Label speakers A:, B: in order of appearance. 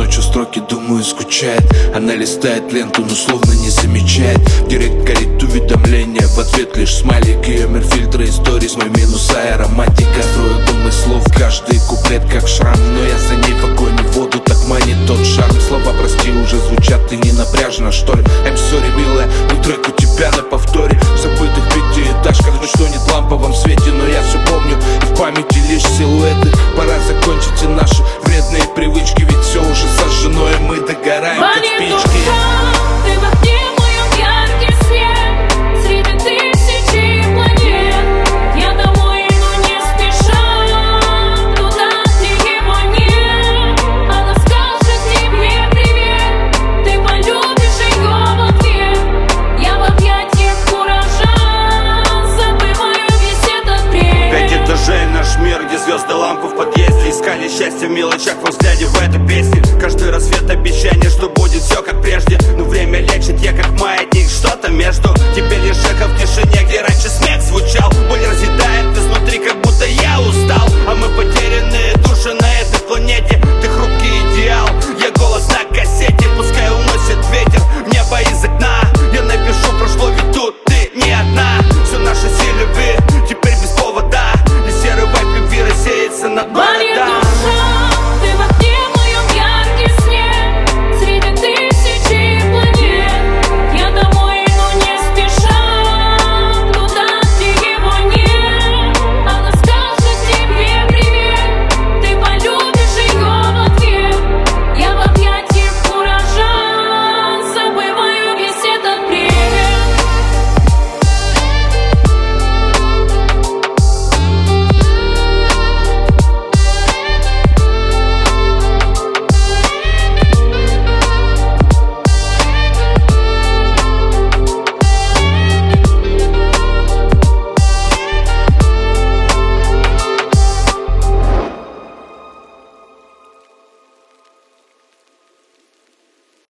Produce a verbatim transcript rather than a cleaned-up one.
A: ночью строки, думаю, скучает. Она листает ленту, но словно не замечает. В директ горит уведомление, в ответ лишь смайлик. Ее мир, фильтры, истории, мой минус, а романтика. Трое дум и слов, каждый куплет как шрам. Но я за ней в огонь и воду, так манит тот шарм. Слова прости уже звучат, ты не напряжена, что ли? I'm sorry, милая, но трек у тебя на повторе. В забытых пятиэтажках, ну что нет в ламповом свете, но я все помню, и в памяти лишь силуэты. Пора закончить и наши вредные привычки, ведь все уже сожжено, и мы догораем как спички.
B: Ты в огне моем, яркий свет среди тысячи планет. Я домой иду не спеша, туда, где его нет. Она скажет тебе привет, ты полюбишь ее в ответ. Я в объятиях куража забываю весь этот бред.
C: Пять этажей наш мир, где звезды, лампы в подъезде. Искали счастье в мелочах, во взгляде в этой песне. Каждый рассвет обещание, что будет все как прежде. Но время лечит, я как маятник, что-то между. Теперь лишь эхо в тишине, где раньше смех.